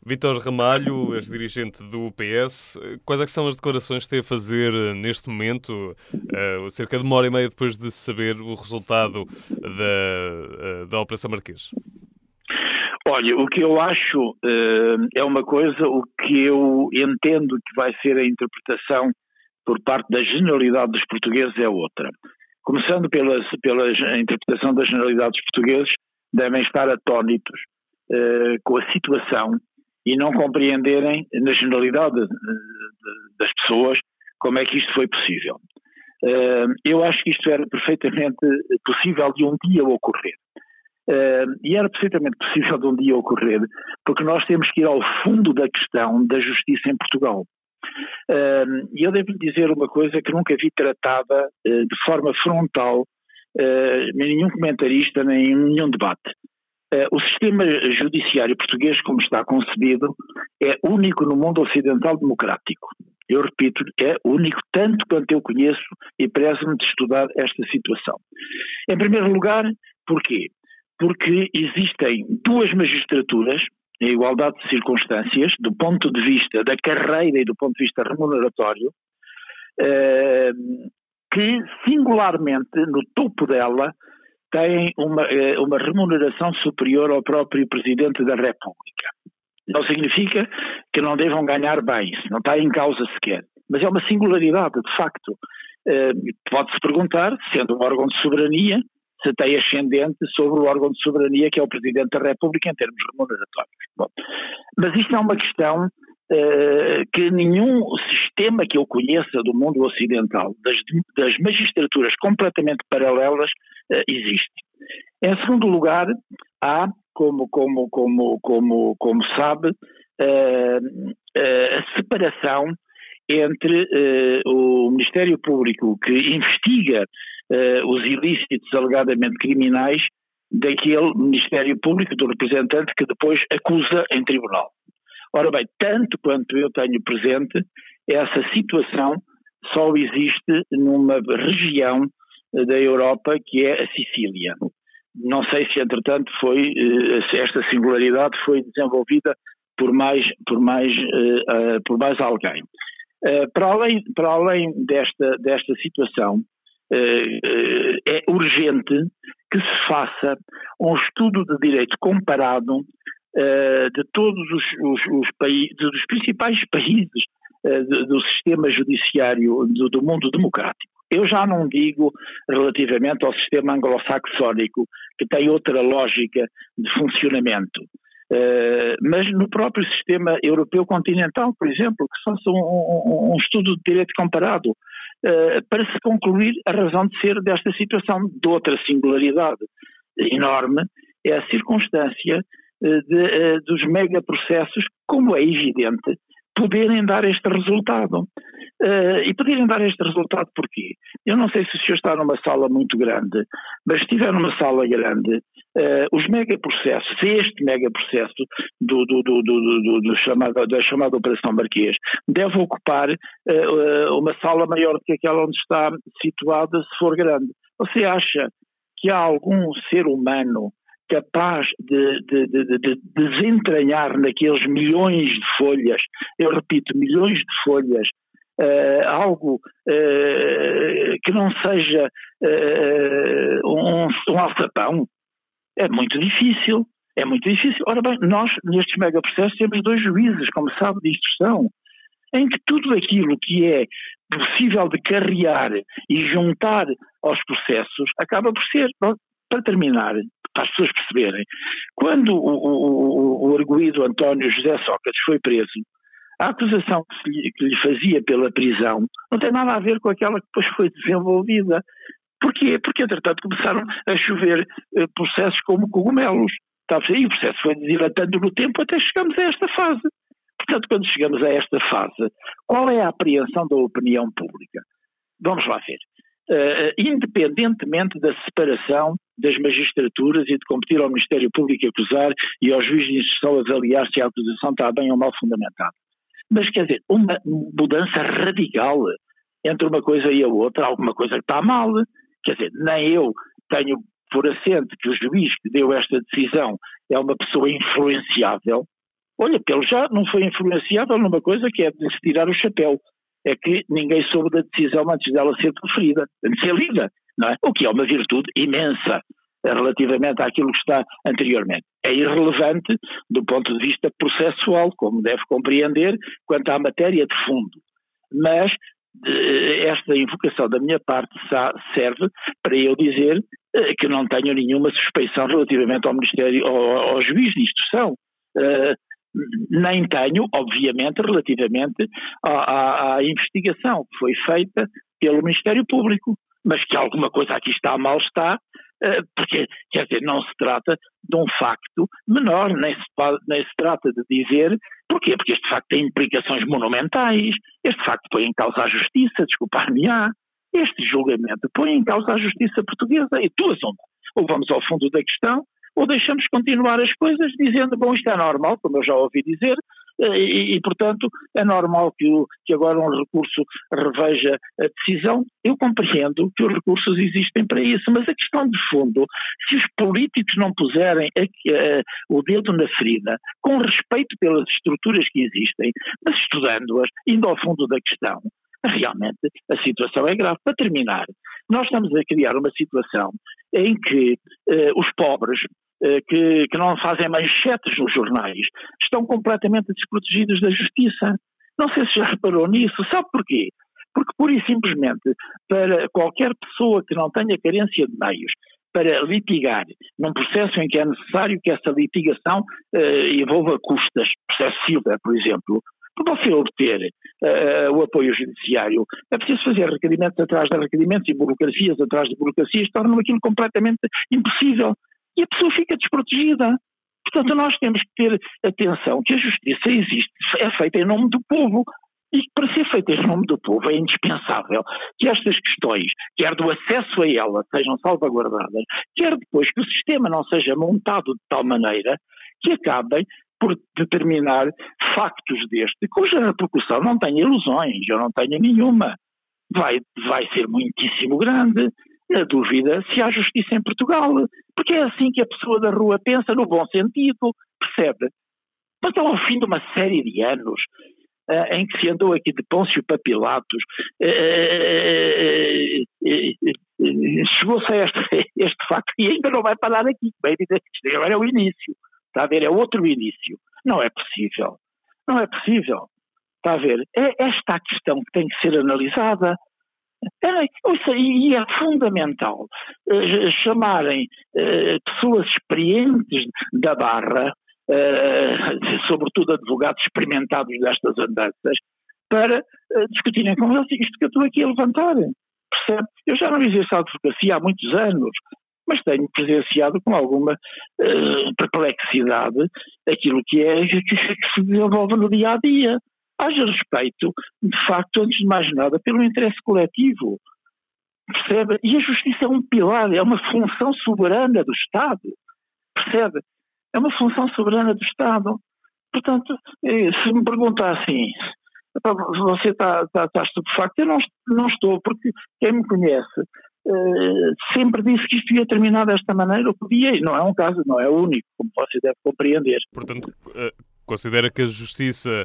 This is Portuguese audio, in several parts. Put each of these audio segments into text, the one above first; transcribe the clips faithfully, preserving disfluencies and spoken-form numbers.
Vítor Ramalho, ex-dirigente do P S, quais é que são as declarações que tem a fazer neste momento, uh, cerca de uma hora e meia depois de saber o resultado da, uh, da Operação Marquês? Olha, o que eu acho uh, é uma coisa, o que eu entendo que vai ser a interpretação por parte da generalidade dos portugueses é outra. Começando pela, pela interpretação da generalidade dos portugueses, devem estar atónitos uh, com a situação e não compreenderem, na generalidade de, de, das pessoas, como é que isto foi possível. Uh, eu acho que isto era perfeitamente possível de um dia ocorrer. Uh, e era perfeitamente possível de um dia ocorrer, porque nós temos que ir ao fundo da questão da justiça em Portugal. Uh, e eu devo lhe dizer uma coisa que nunca vi tratada uh, de forma frontal, uh, nenhum comentarista, nem em nenhum debate. Uh, o sistema judiciário português, como está concebido, é único no mundo ocidental democrático. Eu repito, é único tanto quanto eu conheço e prezo-me de estudar esta situação. Em primeiro lugar, porquê? Porque existem duas magistraturas, em igualdade de circunstâncias, do ponto de vista da carreira e do ponto de vista remuneratório, uh, que singularmente, no topo dela, têm uma, uma remuneração superior ao próprio Presidente da República. Não significa que não devam ganhar bem, isso não está em causa sequer, mas é uma singularidade, de facto. Uh, pode-se perguntar, sendo um órgão de soberania, se tem ascendente sobre o órgão de soberania que é o Presidente da República em termos remuneratórios. Bom, mas isto é uma questão uh, que nenhum sistema que eu conheça do mundo ocidental, das, das magistraturas completamente paralelas, uh, existe. Em segundo lugar, há, como, como, como, como, como sabe, uh, uh, a separação entre uh, o Ministério Público que investiga Uh, os ilícitos alegadamente criminais daquele Ministério Público, do representante que depois acusa em tribunal. Ora bem, tanto quanto eu tenho presente, essa situação só existe numa região uh, da Europa que é a Sicília. Não sei se entretanto foi, uh, se esta singularidade foi desenvolvida por mais, por mais, uh, uh, por mais alguém. Uh, para além, para além desta, desta situação, Uh, é urgente que se faça um estudo de direito comparado uh, de todos os, os, os países, dos principais países uh, do, do sistema judiciário do, do mundo democrático. Eu já não digo relativamente ao sistema anglo-saxónico, que tem outra lógica de funcionamento, uh, mas no próprio sistema europeu continental, por exemplo, que faça um, um, um estudo de direito comparado, Uh, para se concluir a razão de ser desta situação. De outra singularidade enorme é a circunstância uh, de, uh, dos megaprocessos, como é evidente, poderem dar este resultado. Uh, e poderem dar este resultado porquê? Eu não sei se o senhor está numa sala muito grande, mas se estiver numa sala grande, uh, os megaprocessos, este megaprocesso do, do, do, do, do, do chamado, da chamada Operação Marquês, deve ocupar uh, uma sala maior do que aquela onde está situada, se for grande. Você acha que há algum ser humano capaz de, de, de, de desentranhar naqueles milhões de folhas, eu repito, milhões de folhas, uh, algo uh, que não seja uh, um, um alçapão? É muito difícil, é muito difícil. Ora bem, nós nestes megaprocessos temos dois juízes, como sabe, de instrução, em que tudo aquilo que é possível de carrear e juntar aos processos acaba por ser, para terminar, para as pessoas perceberem, quando o, o, o arguido António José Sócrates foi preso, a acusação que, se lhe, que lhe fazia pela prisão não tem nada a ver com aquela que depois foi desenvolvida. Porquê? Porque, entretanto, começaram a chover eh, processos como cogumelos. E o processo foi dilatando no tempo até chegamos a esta fase. Portanto, quando chegamos a esta fase, qual é a apreensão da opinião pública? Vamos lá ver. Uh, independentemente da separação das magistraturas e de competir ao Ministério Público acusar e ao juiz de instrução avaliar se a acusação está bem ou mal fundamentada. Mas, quer dizer, uma mudança radical entre uma coisa e a outra, alguma coisa que está mal. Quer dizer, nem eu tenho por assente que o juiz que deu esta decisão é uma pessoa influenciável, Olha, pelo já não foi influenciável numa coisa que é de se tirar o chapéu. É que ninguém soube da decisão antes dela ser proferida, antes de ser lida, não é? O que é uma virtude imensa relativamente àquilo que está anteriormente. É irrelevante do ponto de vista processual, como deve compreender, quanto à matéria de fundo. Mas esta invocação da minha parte serve para eu dizer que não tenho nenhuma suspeição relativamente ao Ministério, ao, ao juiz de instrução. Uh, nem tenho, obviamente, relativamente à, à, à investigação que foi feita pelo Ministério Público, mas que alguma coisa aqui está mal está, uh, porque, quer dizer, não se trata de um facto menor, nem se, nem se trata de dizer, porquê? Porque este facto tem implicações monumentais, este facto põe em causa a justiça, desculpar-me-á, este julgamento põe em causa a justiça portuguesa, e duas uma, ou vamos ao fundo da questão, ou deixamos continuar as coisas dizendo, bom, isto é normal, como eu já ouvi dizer, e, e portanto, é normal que, o, que agora um recurso reveja a decisão. Eu compreendo que os recursos existem para isso, mas a questão de fundo, se os políticos não puserem a, a, o dedo na ferida, com respeito pelas estruturas que existem, mas estudando-as, indo ao fundo da questão, realmente a situação é grave. Para terminar, nós estamos a criar uma situação em que eh, os pobres, eh, que, que não fazem manchetes nos jornais, estão completamente desprotegidos da justiça. Não sei se já reparou nisso. Sabe porquê? Porque, pura e simplesmente, para qualquer pessoa que não tenha carência de meios para litigar num processo em que é necessário que essa litigação eh, envolva custas, processo civil, por exemplo, para você obter uh, o apoio judiciário, é preciso fazer requerimentos atrás de requerimentos e burocracias atrás de burocracias, tornam aquilo completamente impossível. E a pessoa fica desprotegida. Portanto, nós temos que ter atenção que a justiça existe, é feita em nome do povo. E para ser feita em nome do povo é indispensável que estas questões, quer do acesso a ela, sejam salvaguardadas, quer depois que o sistema não seja montado de tal maneira que acabem por determinar factos deste, cuja repercussão não tenho ilusões, eu não tenho nenhuma. Vai, vai ser muitíssimo grande, na dúvida, se há justiça em Portugal. Porque é assim que a pessoa da rua pensa, no bom sentido, percebe? Mas ao fim de uma série de anos, uh, em que se andou aqui de Pôncio para Pilatos, uh, uh, uh, chegou-se a este, este facto e ainda não vai parar aqui. Bem dizer que isto agora é o início. Está a ver? É outro início. Não é possível. Não é possível. Está a ver? É esta a questão que tem que ser analisada. É, ouça, e é fundamental uh, chamarem uh, pessoas experientes da barra, uh, sobretudo advogados experimentados destas andanças, para uh, discutirem com eles isto que eu estou aqui a levantar. Percebe? Eu já não exerço a advocacia há muitos anos, mas tenho presenciado com alguma uh, perplexidade aquilo que é que, que se desenvolve no dia a dia. Haja respeito, de facto, antes de mais nada, pelo interesse coletivo. Percebe? E a justiça é um pilar, é uma função soberana do Estado. Percebe? É uma função soberana do Estado. Portanto, se me perguntar assim, você está, está, está estupefacto, eu não, não estou, porque quem me conhece Uh, sempre disse que isto ia terminar desta maneira, ou podia, e não é um caso, não é o único, como você deve compreender. Portanto, uh, considera que a Justiça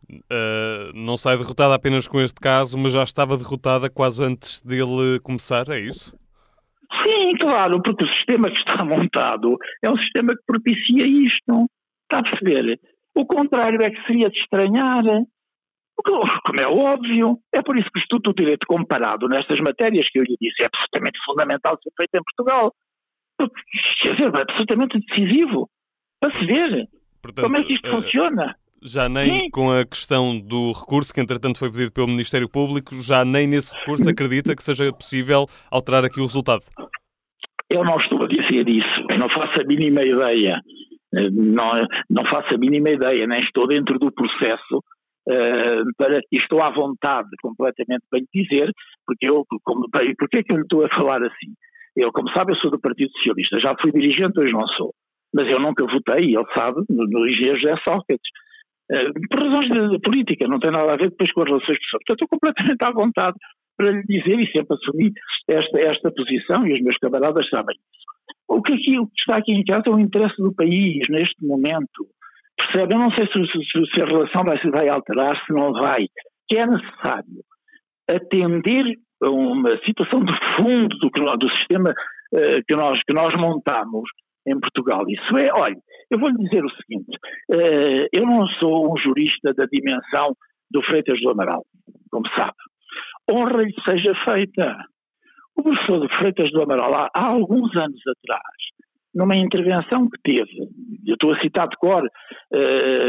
uh, não sai derrotada apenas com este caso, mas já estava derrotada quase antes dele começar, é isso? Sim, claro, porque o sistema que está montado é um sistema que propicia isto, está a perceber? O contrário é que seria de estranhar. Como é óbvio, é por isso que o estudo do direito comparado nestas matérias que eu lhe disse é absolutamente fundamental ser feito em Portugal. Porque, quer dizer, é absolutamente decisivo para se ver. Portanto, como é que isto uh, funciona. Já nem Sim. com a questão do recurso que entretanto foi pedido pelo Ministério Público, já nem nesse recurso acredita que seja possível alterar aqui o resultado? Eu não estou a dizer isso, eu não faço a mínima ideia. Não, não faço a mínima ideia, nem estou dentro do processo. Uh, para, e estou à vontade completamente para lhe dizer, porque eu, como, porque é que eu lhe estou a falar assim? Eu, como sabe, eu sou do Partido Socialista, já fui dirigente, hoje não sou, mas eu nunca votei, ele sabe, no, no engenheiro José Sócrates, uh, por razões de, de política, não tem nada a ver depois com as relações pessoais. Portanto, estou completamente à vontade para lhe dizer e sempre assumir esta, esta posição, e os meus camaradas sabem isso. O que, aqui, o que está aqui em casa é o interesse do país neste momento. Percebe? Eu não sei se, se, se a relação vai, se vai alterar, se não vai. Que é necessário atender a uma situação de fundo do, do sistema uh, que, nós, que nós montamos em Portugal. Isso é, olha, eu vou-lhe dizer o seguinte, uh, eu não sou um jurista da dimensão do Freitas do Amaral, como sabe. Honra-lhe seja feita. O professor de Freitas do Amaral, há, há alguns anos atrás, numa intervenção que teve, eu estou a citar de cor, uh,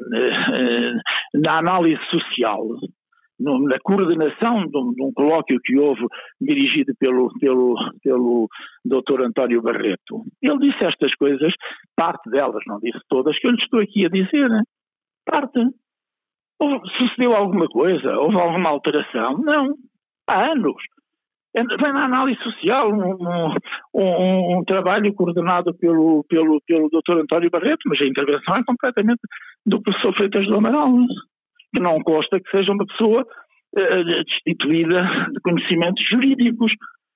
uh, na análise social, no, na coordenação de um, de um colóquio que houve dirigido pelo, pelo, pelo doutor António Barreto, ele disse estas coisas, parte delas, não disse todas, que eu lhe estou aqui a dizer, né? Parte. Houve, sucedeu alguma coisa? Houve alguma alteração? Não. Há anos. Vem na análise social um, um, um, um trabalho coordenado pelo, pelo, pelo doutor António Barreto, mas a intervenção é completamente do professor Freitas do Amaral, que não consta que seja uma pessoa uh, destituída de conhecimentos jurídicos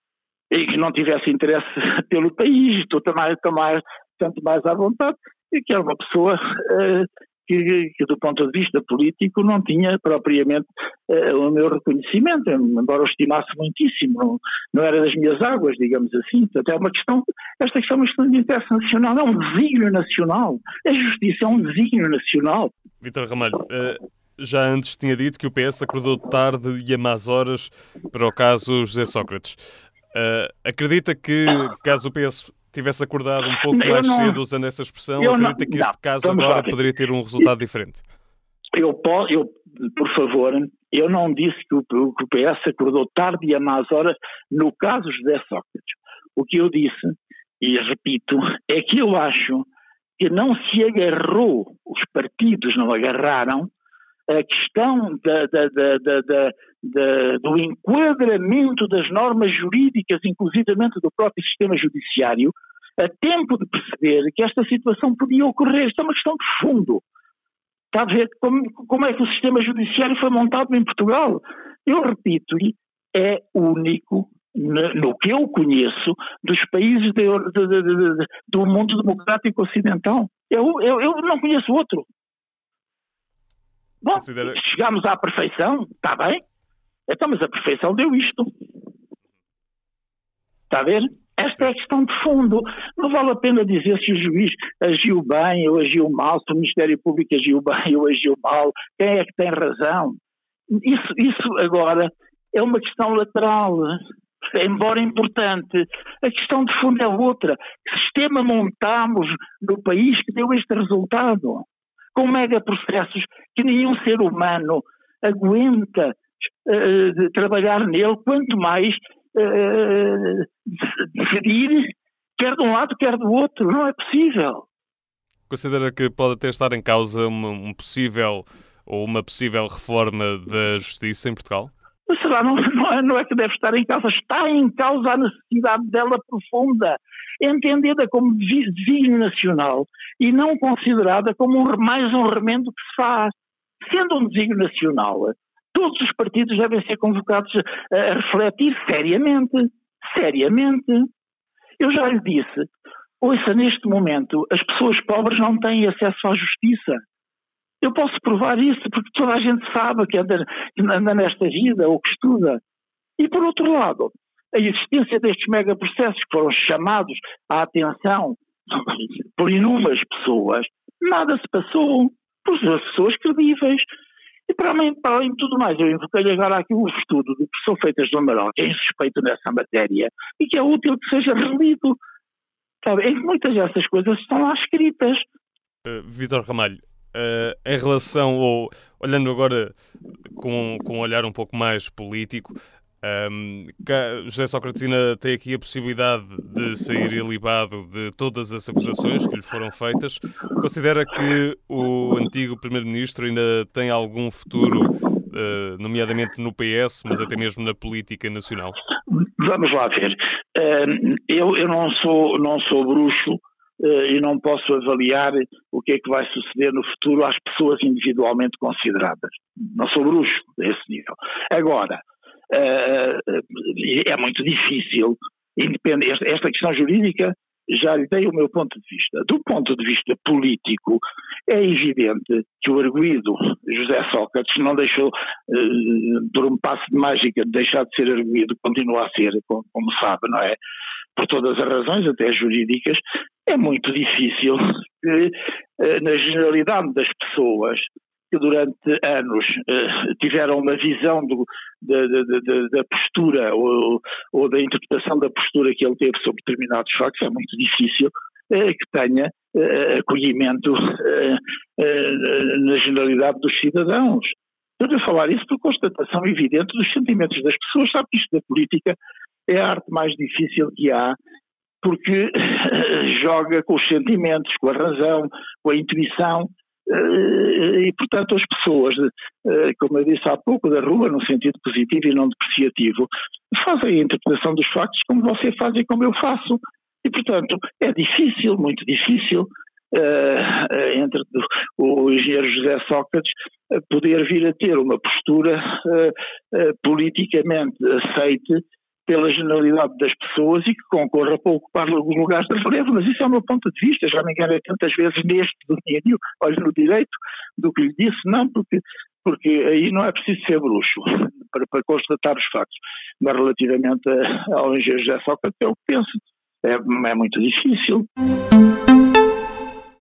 e que não tivesse interesse pelo país, estou também, também, tanto mais à vontade, e que era uma pessoa uh, que, que do ponto de vista político não tinha propriamente uh, o meu reconhecimento, embora o estimasse muitíssimo, não, não era das minhas águas, digamos assim. Portanto, é uma questão, esta questão é uma questão de interesse nacional, é um desígnio nacional, a justiça é um desígnio nacional. Vítor Ramalho, uh, já antes tinha dito que o P S acordou tarde e a más horas para o caso José Sócrates. Uh, acredita que, caso o P S tivesse acordado um pouco eu mais não, cedo, usando essa expressão, acredita não, que este não, caso agora lá. poderia ter um resultado diferente? Eu, eu, por favor, eu não disse que o, que o P S acordou tarde e a más horas no caso José Sócrates. O que eu disse, e repito, é que eu acho que não se agarrou, os partidos não agarraram a questão da, da, da, da, da, da, do enquadramento das normas jurídicas, inclusivamente do próprio sistema judiciário, a tempo de perceber que esta situação podia ocorrer. Isto é uma questão de fundo. Está a ver como, como é que o sistema judiciário foi montado em Portugal? Eu repito-lhe, é único, no, no que eu conheço, dos países de, de, de, de, do mundo democrático ocidental. Eu, eu, eu não conheço outro. Bom, Considera... chegámos à perfeição, está bem? Então, mas a perfeição deu isto. Está a ver? Esta é a questão de fundo. Não vale a pena dizer se o juiz agiu bem ou agiu mal, se o Ministério Público agiu bem ou agiu mal, quem é que tem razão. Isso, isso agora é uma questão lateral, embora importante. A questão de fundo é outra. Que sistema montamos no país que deu este resultado? Com megaprocessos que nenhum ser humano aguenta uh, trabalhar nele, quanto mais uh, decidir, quer de um lado, quer do outro. Não é possível. Considera que pode até estar em causa uma, um possível ou uma possível reforma da justiça em Portugal? Será? Não, não, é, não é que deve estar em causa. Está em causa a necessidade dela profunda, entendida como desígnio nacional e não considerada como um, mais um remendo que se faz. Sendo um desígnio nacional, todos os partidos devem ser convocados a, a refletir seriamente. Seriamente. Eu já lhe disse, ouça, neste momento, as pessoas pobres não têm acesso à justiça. Eu posso provar isso, porque toda a gente sabe que anda, que anda nesta vida ou que estuda. E, por outro lado, a existência destes megaprocessos que foram chamados à atenção por inúmeras pessoas, nada se passou por pessoas credíveis. E, para além, para além de tudo mais, eu invoquei agora aqui o estudo do professor Freitas do Amaral, que é insuspeito nessa matéria, e que é útil que seja relido. Sabe? Em que muitas dessas coisas estão lá escritas. Uh, Vítor Ramalho, Uh, em relação, ou olhando agora com, com um olhar um pouco mais político, um, José Sócrates ainda tem aqui a possibilidade de sair ilibado de todas as acusações que lhe foram feitas. Considera que o antigo Primeiro-Ministro ainda tem algum futuro, uh, nomeadamente no P S, mas até mesmo na política nacional? Vamos lá ver. Uh, eu eu não, sou, não sou bruxo, Uh, e não posso avaliar o que é que vai suceder no futuro às pessoas individualmente consideradas. Não sou bruxo a esse nível. Agora, uh, é muito difícil, independente, esta questão jurídica já lhe dei o meu ponto de vista. Do ponto de vista político, é evidente que o arguido José Sócrates não deixou, uh, por um passo de mágica, de deixar de ser arguido, continua a ser, como, como sabe, não é? Por todas as razões, até jurídicas. É muito difícil que, uh, na generalidade das pessoas que durante anos uh, tiveram uma visão do, da, da, da, da postura ou, ou da interpretação da postura que ele teve sobre determinados factos, é muito difícil uh, que tenha uh, acolhimento uh, uh, na generalidade dos cidadãos. Estou a falar isso por constatação evidente dos sentimentos das pessoas. Sabe que isto da política é a arte mais difícil que há, porque joga com os sentimentos, com a razão, com a intuição. E, portanto, as pessoas, como eu disse há pouco, da rua, no sentido positivo e não depreciativo, fazem a interpretação dos factos como você faz e como eu faço. E, portanto, é difícil, muito difícil, entre o engenheiro José Sócrates poder vir a ter uma postura politicamente aceite pela generalidade das pessoas e que concorra para ocupar os lugares de relevo, mas isso é o meu ponto de vista. Já me enganei tantas vezes neste domínio, olha, no direito, do que lhe disse, não, porque, porque aí não é preciso ser bruxo para, para constatar os factos. Mas relativamente a, ao engenheiro José Sócrates, é o que penso. É, é muito difícil.